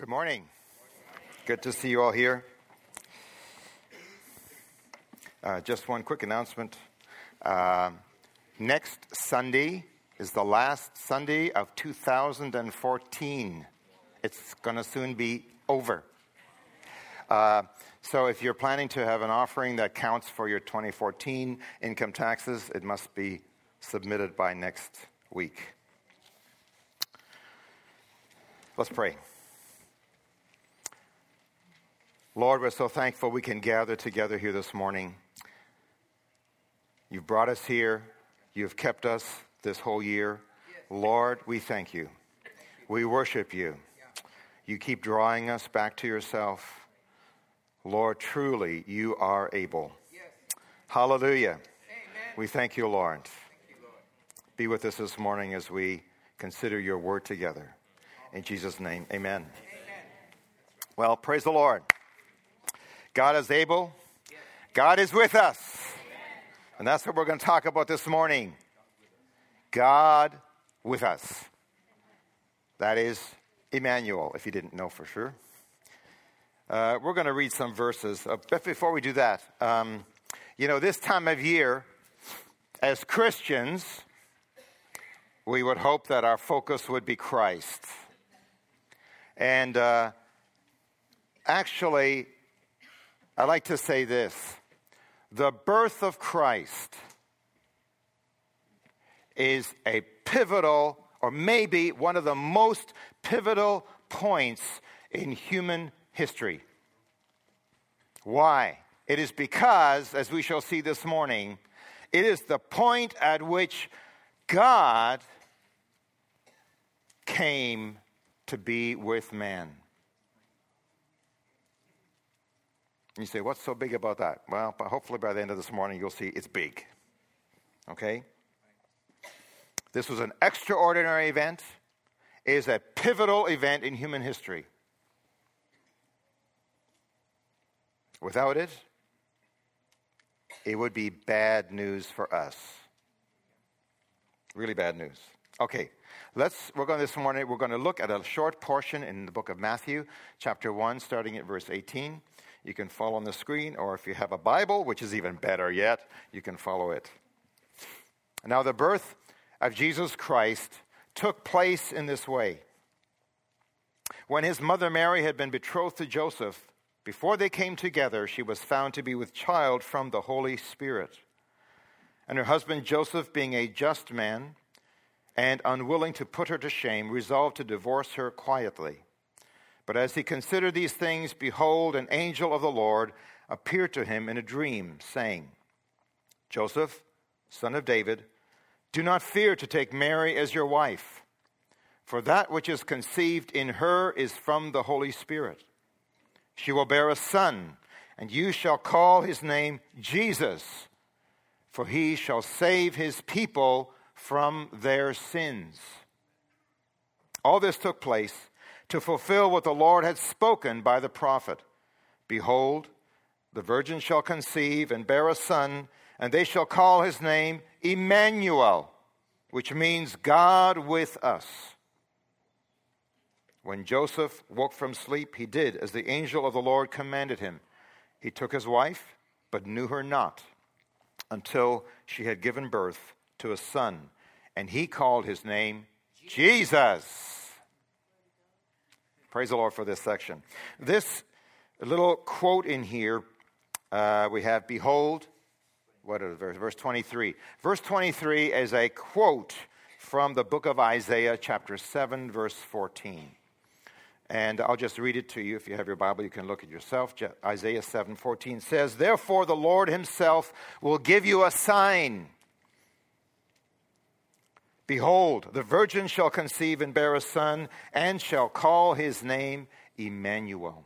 Good morning. Good to see you all here. Just one quick announcement. Next Sunday is the last Sunday of 2014. It's going to soon be over. So if you're planning to have an offering that counts for your 2014 income taxes, it must be submitted by next week. Let's pray. Lord, we're so thankful we can gather together here this morning. You've brought us here. You've kept us this whole year. Lord, we thank you. We worship you. You keep drawing us back to yourself. Lord, truly, you are able. Hallelujah. We thank you, Lord. Be with us this morning as we consider your word together. In Jesus' name, amen. Well, praise the Lord. God is able. God is with us. And that's what we're going to talk about this morning. God with us. That is Emmanuel, if you didn't know for sure. We're going to read some verses. But before we do that, this time of year, as Christians, we would hope that our focus would be Christ. And actually, I like to say this. The birth of Christ is a pivotal, or maybe one of the most pivotal points in human history. Why? It is because, as we shall see this morning, it is the point at which God came to be with man. You say, what's so big about that? Well, hopefully by the end of this morning, you'll see it's big. Okay? This was an extraordinary event. It is a pivotal event in human history. Without it, it would be bad news for us. Really bad news. Okay, this morning, we're going to look at a short portion in the book of Matthew, chapter 1, starting at verse 18. You can follow on the screen, or if you have a Bible, which is even better yet, you can follow it. Now, the birth of Jesus Christ took place in this way. When his mother Mary had been betrothed to Joseph, before they came together, she was found to be with child from the Holy Spirit. And her husband Joseph, being a just man and unwilling to put her to shame, resolved to divorce her quietly. But as he considered these things, behold, an angel of the Lord appeared to him in a dream, saying, Joseph, son of David, do not fear to take Mary as your wife, for that which is conceived in her is from the Holy Spirit. She will bear a son, and you shall call his name Jesus, for he shall save his people from their sins. All this took place to fulfill what the Lord had spoken by the prophet. Behold, the virgin shall conceive and bear a son, and they shall call his name Emmanuel, which means God with us. When Joseph woke from sleep, he did as the angel of the Lord commanded him. He took his wife, but knew her not, until she had given birth to a son, and he called his name Jesus. Praise the Lord for this section. This little quote in here, we have, behold, what is it, verse 23. Verse 23 is a quote from the book of Isaiah, chapter 7, verse 14. And I'll just read it to you. If you have your Bible, you can look at yourself. Isaiah 7:14 says, Therefore the Lord himself will give you a sign. Behold, the virgin shall conceive and bear a son, and shall call his name Emmanuel.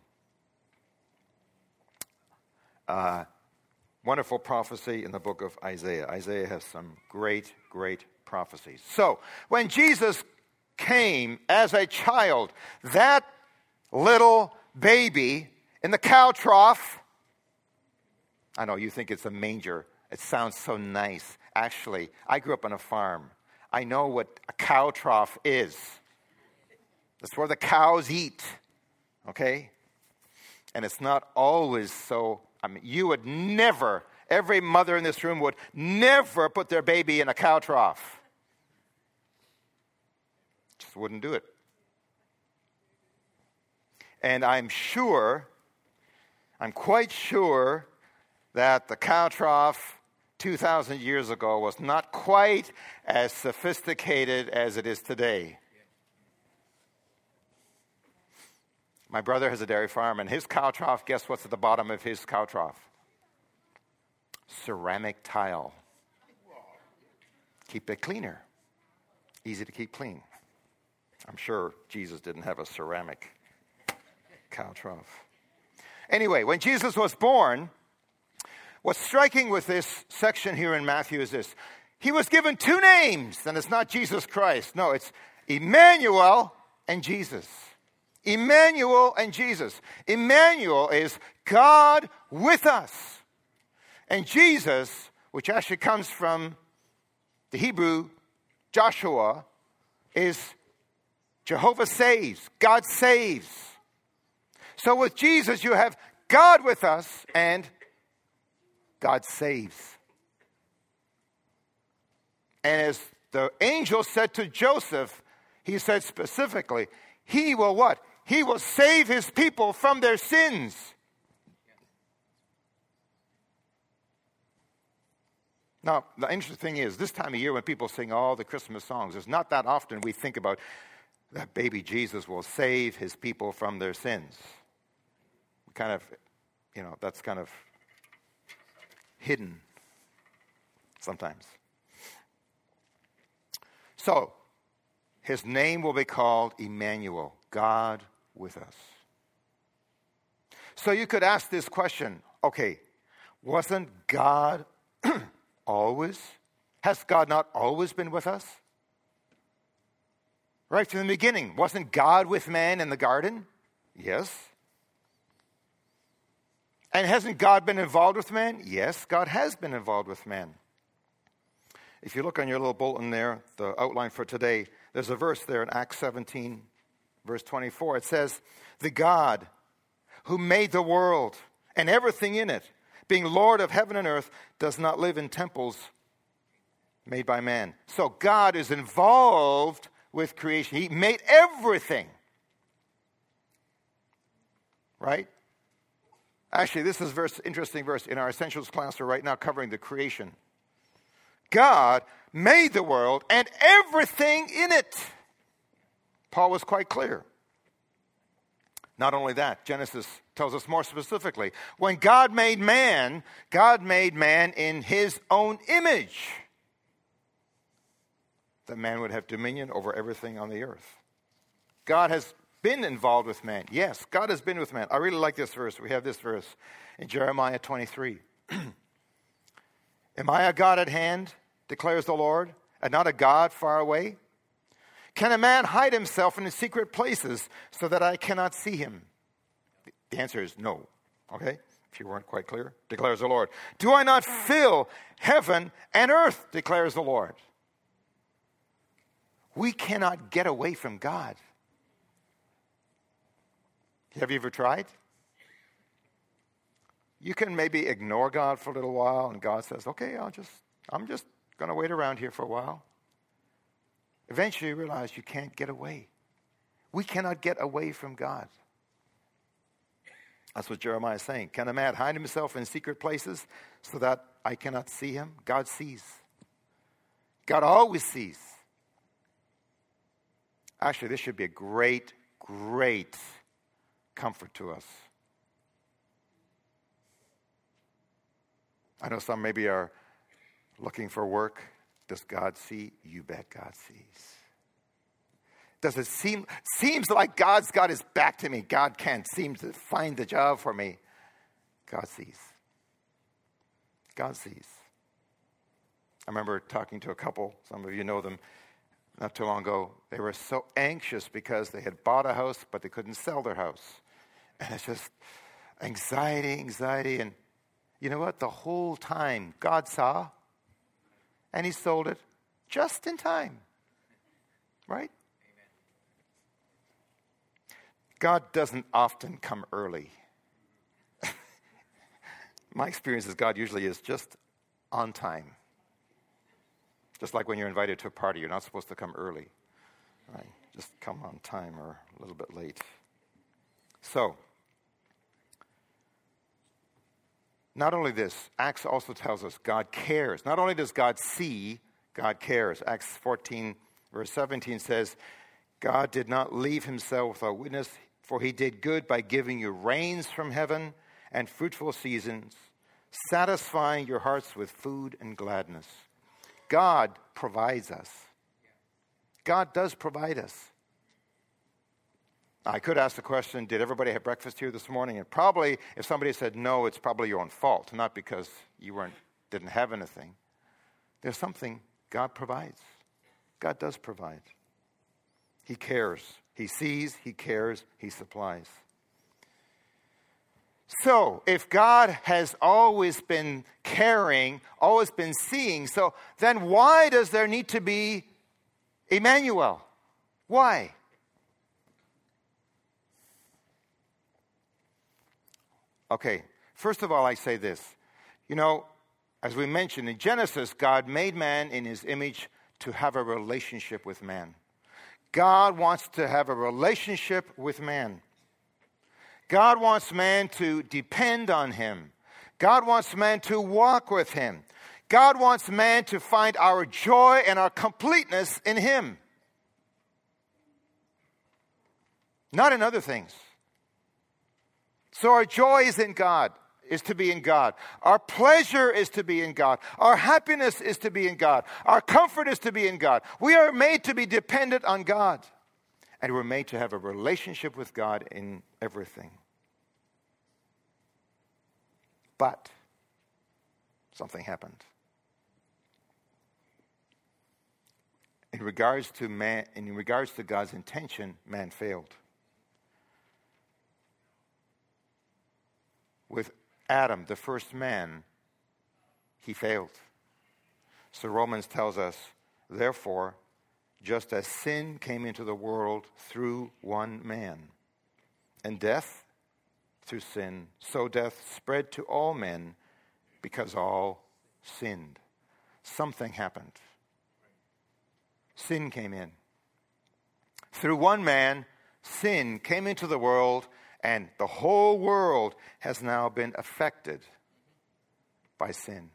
Wonderful prophecy in the book of Isaiah. Isaiah has some great, great prophecies. So, when Jesus came as a child, that little baby in the cow trough, I know you think it's a manger. It sounds so nice. Actually, I grew up on a farm. I know what a cow trough is. That's where the cows eat. okay? And it's not always so. I mean, you would never, every mother in this room would never put their baby in a cow trough. Just wouldn't do it. And I'm quite sure that the cow trough 2,000 years ago was not quite as sophisticated as it is today. My brother has a dairy farm, and his cow trough, guess what's at the bottom of his cow trough? Ceramic tile. Keep it cleaner. Easy to keep clean. I'm sure Jesus didn't have a ceramic cow trough. Anyway, when Jesus was born, what's striking with this section here in Matthew is this. He was given two names, and it's not Jesus Christ. No, it's Emmanuel and Jesus. Emmanuel and Jesus. Emmanuel is God with us. And Jesus, which actually comes from the Hebrew Joshua, is Jehovah saves. God saves. So with Jesus, you have God with us and God saves. And as the angel said to Joseph, he said specifically, he will what? He will save his people from their sins. Now, the interesting thing is, this time of year when people sing all the Christmas songs, it's not that often we think about that baby Jesus will save his people from their sins. We kind of, that's kind of hidden sometimes. So, his name will be called Emmanuel, God with us. So you could ask this question, okay, wasn't God always? Has God not always been with us? Right from the beginning, wasn't God with man in the garden? Yes. And hasn't God been involved with man? Yes, God has been involved with man. If you look on your little bulletin there, the outline for today, there's a verse there in Acts 17, verse 24. It says, the God who made the world and everything in it, being Lord of heaven and earth, does not live in temples made by man. So God is involved with creation. He made everything. Right? Actually, this is an interesting verse in our Essentials class. We're right now covering the creation. God made the world and everything in it. Paul was quite clear. Not only that, Genesis tells us more specifically. When God made man in his own image. That man would have dominion over everything on the earth. God has been involved with man. Yes, God has been with man. I really like this verse. We have this verse in Jeremiah 23. Am I a God at hand, declares the Lord, and not a God far away? Can a man hide himself in the secret places so that I cannot see him? The answer is no. Okay? If you weren't quite clear, declares the Lord. Do I not fill heaven and earth, declares the Lord? We cannot get away from God. Have you ever tried? You can maybe ignore God for a little while, and God says, okay, I'm just going to wait around here for a while. Eventually you realize you can't get away. We cannot get away from God. That's what Jeremiah is saying. Can a man hide himself in secret places so that I cannot see him? God sees. God always sees. Actually, this should be a great, great comfort to us. I know some maybe are looking for work. Does God see? You bet God sees. Does it seems like God's got his back to me? God can't seem to find the job for me. God sees. God sees. I remember talking to a couple, some of you know them, not too long ago. They were so anxious because they had bought a house, but they couldn't sell their house. And it's just anxiety. And you know what? The whole time, God saw, and he sold it just in time. Right? God doesn't often come early. My experience is God usually is just on time. Just like when you're invited to a party, you're not supposed to come early. Right? Just come on time or a little bit late. So, not only this, Acts also tells us God cares. Not only does God see, God cares. Acts 14, verse 17 says, God did not leave himself without witness, for he did good by giving you rains from heaven and fruitful seasons, satisfying your hearts with food and gladness. God provides us. God does provide us. I could ask the question, did everybody have breakfast here this morning? And probably, if somebody said no, it's probably your own fault, not because you didn't have anything. There's something God provides. God does provide. He cares. He sees, he cares, he supplies. So, if God has always been caring, always been seeing, so then why does there need to be Emmanuel? Why? Okay, first of all, I say this. You know, as we mentioned in Genesis, God made man in his image to have a relationship with man. God wants to have a relationship with man. God wants man to depend on him. God wants man to walk with him. God wants man to find our joy and our completeness in him. Not in other things. So our joy is in God, is to be in God. Our pleasure is to be in God. Our happiness is to be in God. Our comfort is to be in God. We are made to be dependent on God. And we're made to have a relationship with God in everything. But something happened. In regards to God's intention, man failed. With Adam, the first man, he failed. So Romans tells us, therefore, just as sin came into the world through one man, and death through sin, so death spread to all men because all sinned. Something happened. Sin came in. Through one man, sin came into the world, and the whole world has now been affected by sin.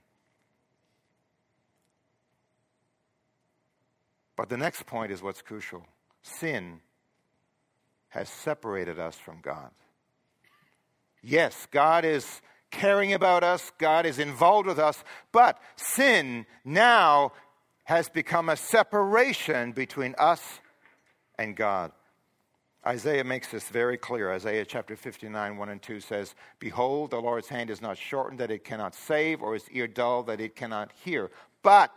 But the next point is what's crucial. Sin has separated us from God. Yes, God is caring about us. God is involved with us. But sin now has become a separation between us and God. Isaiah makes this very clear. Isaiah chapter 59, 1 and 2 says, behold, the Lord's hand is not shortened that it cannot save, or his ear dull that it cannot hear. But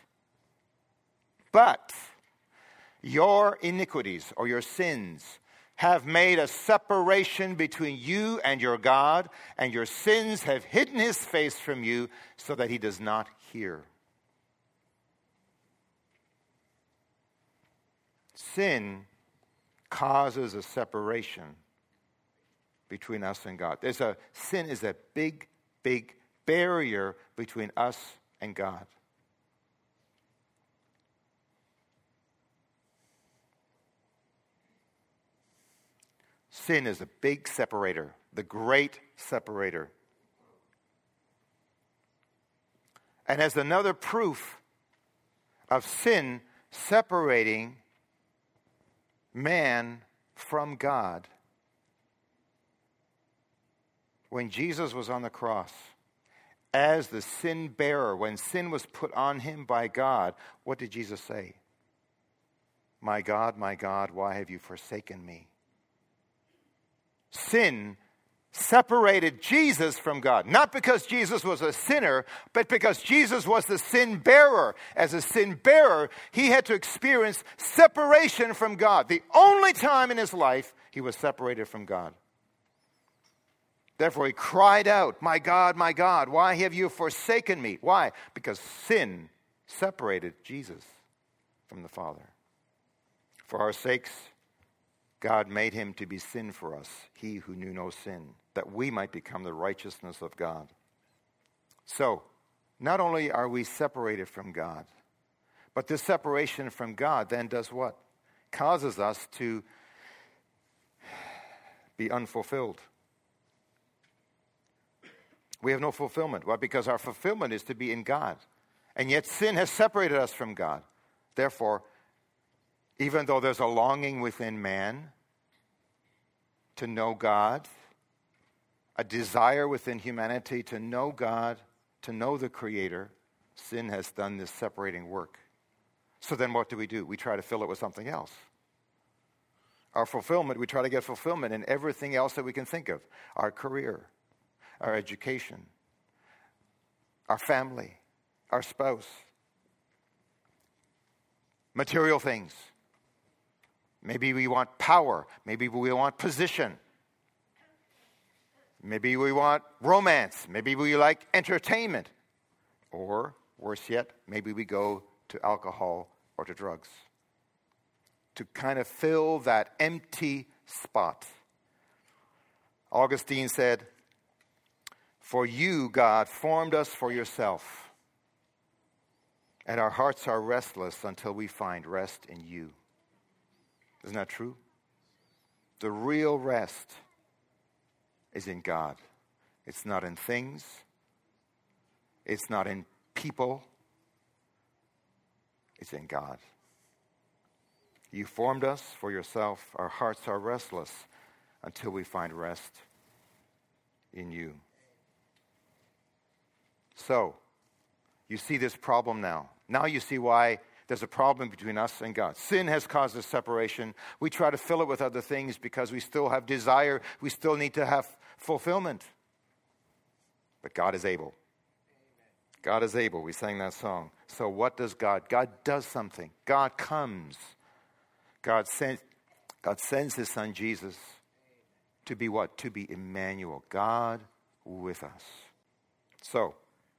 your iniquities or your sins have made a separation between you and your God, and your sins have hidden his face from you so that he does not hear. Sin causes a separation between us and God. Sin is a big, big barrier between us and God. Sin is a big separator, the great separator. And as another proof of sin separating man from God, when Jesus was on the cross, as the sin bearer, when sin was put on him by God, what did Jesus say? My God, why have you forsaken me? Sin separated Jesus from God. Not because Jesus was a sinner, but because Jesus was the sin bearer. As a sin bearer, he had to experience separation from God. The only time in his life he was separated from God. Therefore, he cried out, my God, why have you forsaken me? Why? Because sin separated Jesus from the Father. For our sakes, God made him to be sin for us, he who knew no sin, that we might become the righteousness of God. So, not only are we separated from God, but this separation from God then does what? Causes us to be unfulfilled. We have no fulfillment. Why? Because our fulfillment is to be in God. And yet sin has separated us from God. Therefore, even though there's a longing within man to know God, a desire within humanity to know God, to know the Creator, sin has done this separating work. So then what do? We try to fill it with something else. Our fulfillment, we try to get fulfillment in everything else that we can think of. Our career, our education, our family, our spouse, material things. Maybe we want power. Maybe we want position. Maybe we want romance. Maybe we like entertainment. Or, worse yet, maybe we go to alcohol or to drugs to kind of fill that empty spot. Augustine said, "For you, God, formed us for yourself, and our hearts are restless until we find rest in you." Isn't that true? The real rest is in God. It's not in things. It's not in people. It's in God. You formed us for yourself. Our hearts are restless until we find rest in you. So, you see this problem now. Now you see why there's a problem between us and God. Sin has caused this separation. We try to fill it with other things because we still have desire. We still need to have fulfillment. But God is able. God is able. We sang that song. So what does God? God does something. God comes. God sends his son Jesus to be what? To be Emmanuel. God with us. So,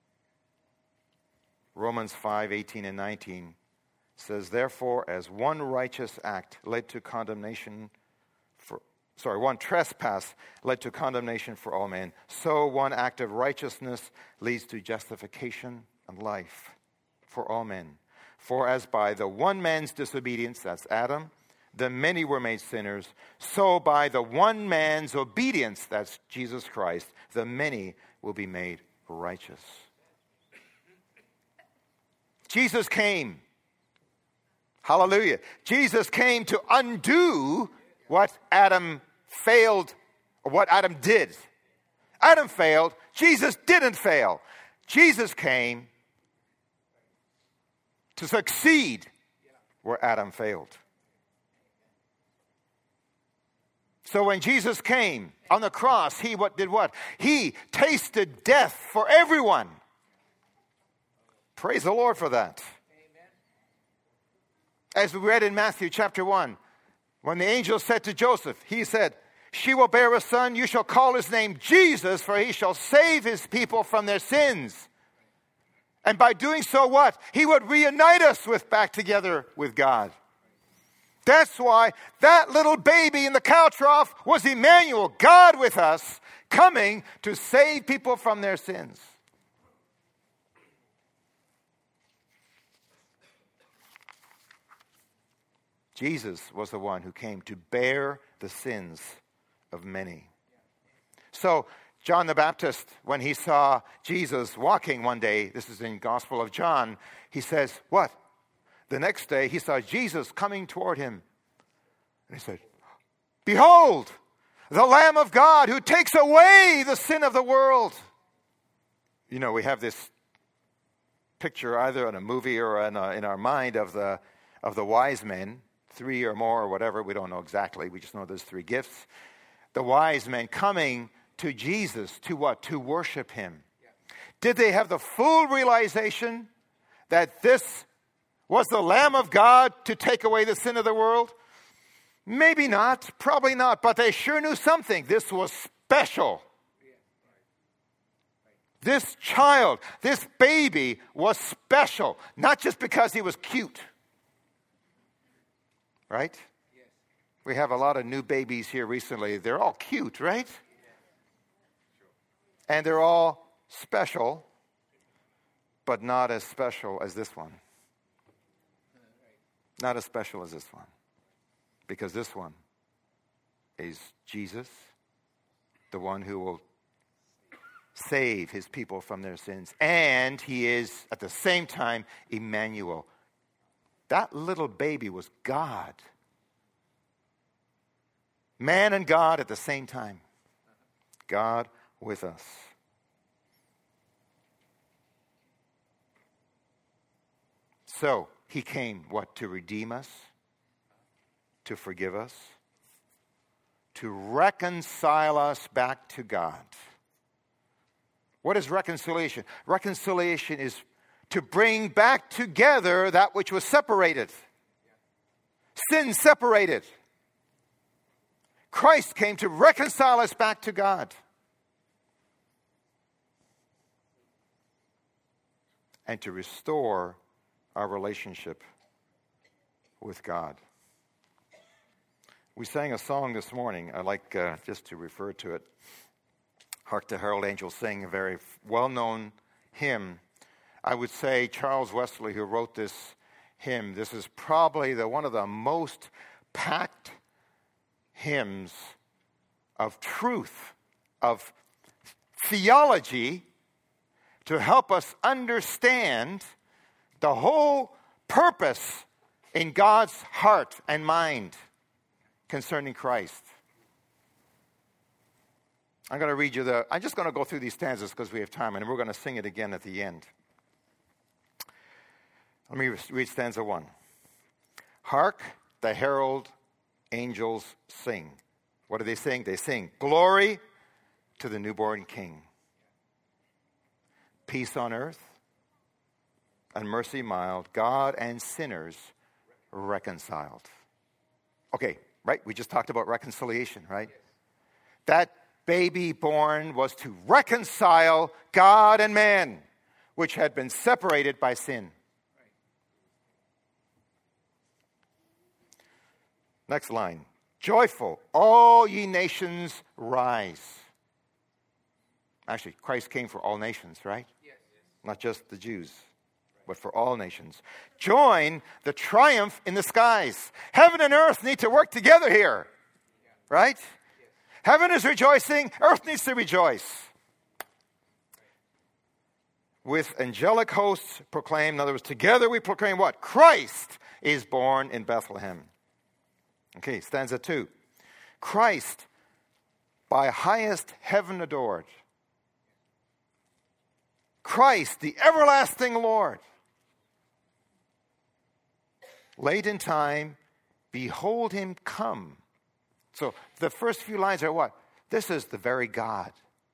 Romans 5:18 and 19 says, "Therefore, as one righteous act led to condemnation one trespass led to condemnation for all men, so one act of righteousness leads to justification and life for all men. For as by the one man's disobedience, that's Adam, the many were made sinners, so by the one man's obedience, that's Jesus Christ, the many will be made righteous." Jesus came. Hallelujah. Jesus came to undo what Adam failed, or what Adam did. Adam failed. Jesus didn't fail. Jesus came to succeed where Adam failed. So when Jesus came on the cross, he did what? He tasted death for everyone. Praise the Lord for that. As we read in Matthew chapter 1, when the angel said to Joseph, he said, "She will bear a son, you shall call his name Jesus, for he shall save his people from their sins." And by doing so, what? He would reunite us back together with God. That's why that little baby in the cow trough was Emmanuel, God with us, coming to save people from their sins. Jesus was the one who came to bear the sins of many. So, John the Baptist, when he saw Jesus walking one day, this is in Gospel of John, he says, what? The next day, he saw Jesus coming toward him. And he said, "Behold, the Lamb of God who takes away the sin of the world." You know, we have this picture either in a movie or in our mind of the wise men, 3 or more or whatever. We don't know exactly. We just know there's 3 gifts. The wise men coming to Jesus to what? To worship him. Did they have the full realization that this was the Lamb of God to take away the sin of the world? Maybe not, probably not, but they sure knew something. This was special. This child, this baby was special, not just because he was cute. Right? We have a lot of new babies here recently. They're all cute, right? And they're all special, but not as special as this one. Not as special as this one. Because this one is Jesus, the one who will save his people from their sins. And he is, at the same time, Emmanuel. That little baby was God. Man and God at the same time. God with us. So, he came, what? To redeem us, to forgive us, to reconcile us back to God. What is reconciliation? Reconciliation is to bring back together that which was separated. Sin separated. Christ came to reconcile us back to God. And to restore our relationship with God. We sang a song this morning. I like just to refer to it. Hark the Herald Angels Sing, a very well-known hymn. I would say Charles Wesley, who wrote this hymn, this is probably one of the most packed hymns of truth, of theology, to help us understand the whole purpose in God's heart and mind concerning Christ. I'm going to read you I'm just going to go through these stanzas because we have time, and we're going to sing it again at the end. Let me read stanza 1. Hark, the herald angels sing. What do they sing? They sing, glory to the newborn King. Peace on earth and mercy mild, God and sinners reconciled. Okay, right? We just talked about reconciliation, right? That baby born was to reconcile God and man, which had been separated by sin. Next line. Joyful, all ye nations rise. Actually, Christ came for all nations, right? Yes. Not just the Jews, but for all nations. Join the triumph in the skies. Heaven and earth need to work together here, right? Yes. Heaven is rejoicing, earth needs to rejoice. With angelic hosts proclaim, in other words, together we proclaim what? Christ is born in Bethlehem. Okay, stanza 2. Christ, by highest heaven adored. Christ, the everlasting Lord. Late in time, behold him come. So the first few lines are what? This is the very God.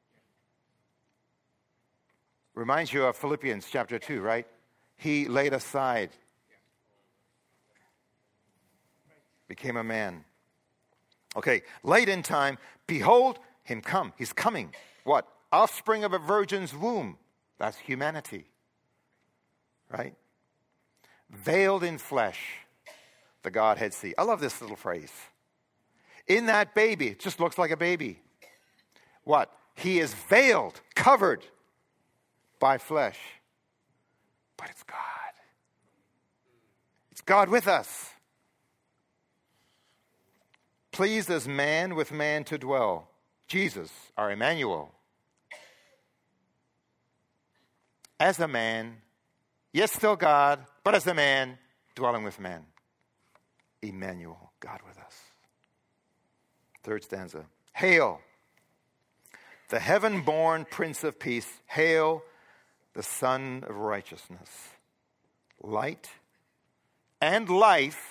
Reminds you of Philippians chapter 2, right? He laid aside, became a man. Okay, late in time, behold him come. He's coming. What? Offspring of a virgin's womb. That's humanity. Right? Veiled in flesh, the Godhead see. I love this little phrase. In that baby, it just looks like a baby. What? He is veiled, covered by flesh. But it's God. It's God with us. Pleased as man with man to dwell. Jesus, our Emmanuel. As a man, yes, still God, but as a man, dwelling with man. Emmanuel, God with us. Third stanza. Hail, the heaven-born Prince of Peace. Hail, the Son of Righteousness. Light and life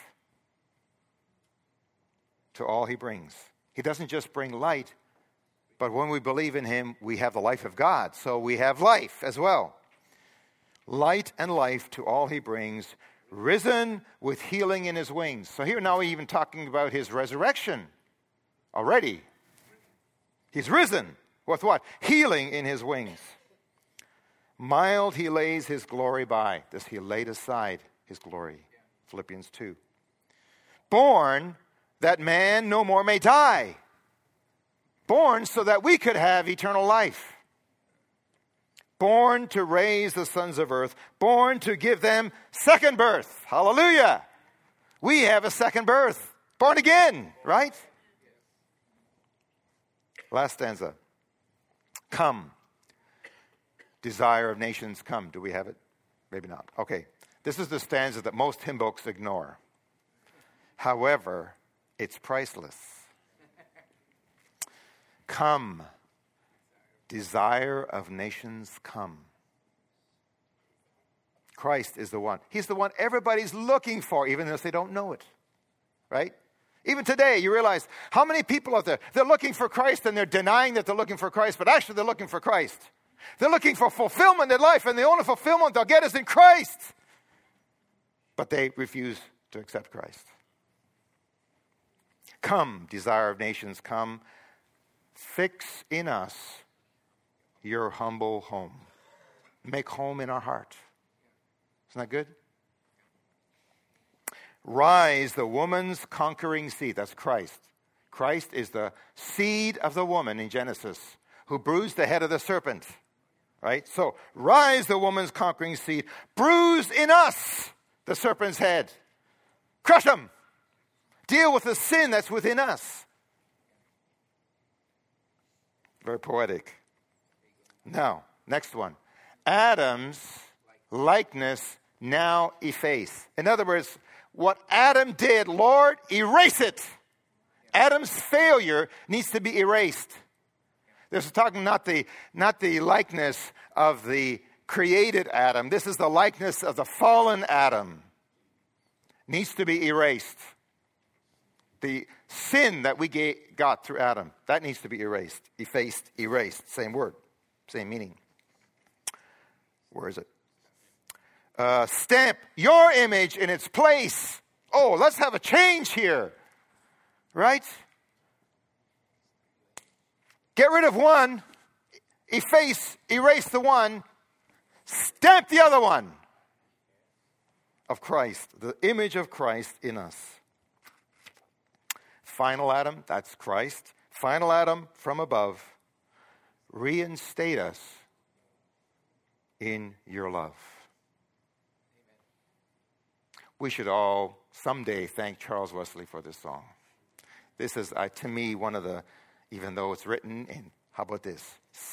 to all he brings. He doesn't just bring light, but when we believe in him, we have the life of God. So we have life as well. Light and life to all he brings, risen with healing in his wings. So here now we're even talking about his resurrection already. He's risen with what? Healing in his wings. Mild he lays his glory by. This he laid aside his glory. Philippians 2. Born that man no more may die. Born so that we could have eternal life. Born to raise the sons of earth. Born to give them second birth. Hallelujah. We have a second birth. Born again, right? Last stanza. Come. Desire of nations, come. Do we have it? Maybe not. Okay. This is the stanza that most hymn books ignore. However, it's priceless. Come. Desire of nations, come. Christ is the one. He's the one everybody's looking for, even if they don't know it. Right? Even today, you realize how many people out there, they're looking for Christ and they're denying that they're looking for Christ, but actually they're looking for Christ. They're looking for fulfillment in life, and the only fulfillment they'll get is in Christ. But they refuse to accept Christ. Come, desire of nations, come. Fix in us your humble home. Make home in our heart. Isn't that good? Rise, the woman's conquering seed. That's Christ. Christ is the seed of the woman in Genesis who bruised the head of the serpent. Right? So, rise, the woman's conquering seed. Bruise in us the serpent's head. Crush him. Deal with the sin that's within us. Very poetic. Now, next one. Adam's likeness now efface. In other words, what Adam did, Lord, erase it. Adam's failure needs to be erased. This is talking not the likeness of the created Adam. This is the likeness of the fallen Adam. Needs to be erased. The sin that we got through Adam, that needs to be erased. Effaced, erased. Same word, same meaning. Where is it? Stamp your image in its place. Oh, let's have a change here. Right? Get rid of one. Erase the one. Stamp the other one. Of Christ. The image of Christ in us. Final Adam, that's Christ. Final Adam from above. Reinstate us in your love. We should all someday thank Charles Wesley for this song. This is, to me, one of the, even though it's written in, how about this,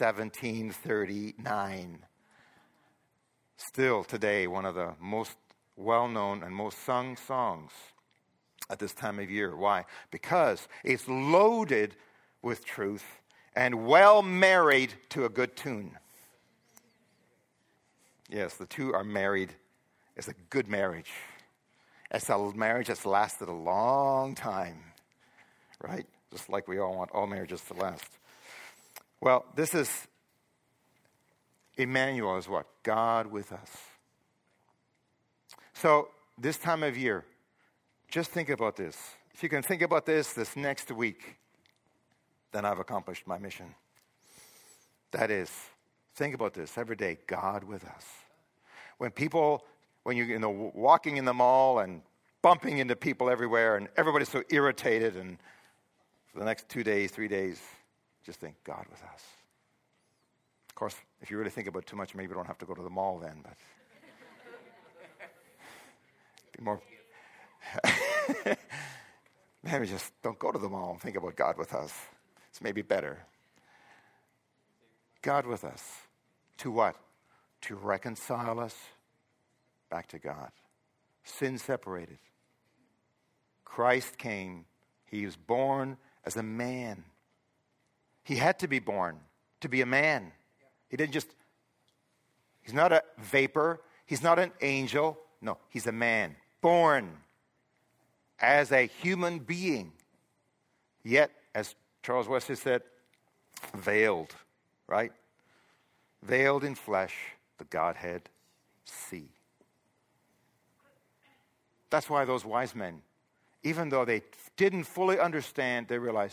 1739. Still today, one of the most well-known and most sung songs at this time of year. Why? Because it's loaded with truth and well married to a good tune. Yes, the two are married. It's a good marriage. It's a marriage that's lasted a long time, right? Just like we all want all marriages to last. Well, this is, Emmanuel is what? God with us. So, this time of year, just think about this. If you can think about this next week, then I've accomplished my mission. That is, think about this every day, God with us. When you're walking in the mall and bumping into people everywhere and everybody's so irritated, and for the next 2 days, 3 days, just think, God with us. Of course, if you really think about it too much, maybe you don't have to go to the mall then, but be more. Maybe just don't go to the mall and think about God with us. It's maybe better. God with us. To what? To reconcile us back to God. Sin separated. Christ came. He was born as a man. He had to be born to be a man. He's not a vapor. He's not an angel. No, he's a man. Born as a human being. Yet, as Charles Wesley said, veiled, right? Veiled in flesh, the Godhead see. That's why those wise men, even though they didn't fully understand, they realized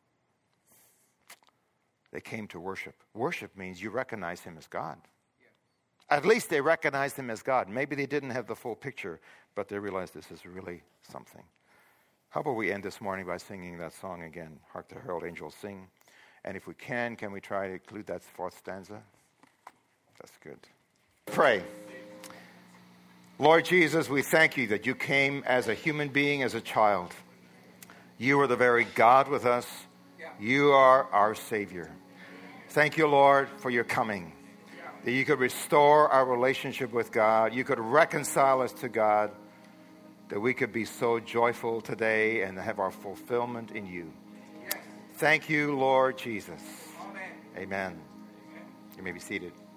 they came to worship. Worship means you recognize him as God. At least they recognized him as God. Maybe they didn't have the full picture, but they realized this is really something. How about we end this morning by singing that song again, Hark the Herald Angels Sing. And if we can we try to include that fourth stanza? That's good. Pray. Lord Jesus, we thank you that you came as a human being, as a child. You are the very God with us. You are our Savior. Thank you, Lord, for your coming. That you could restore our relationship with God. You could reconcile us to God. That we could be so joyful today and have our fulfillment in you. Thank you, Lord Jesus. Amen. You may be seated.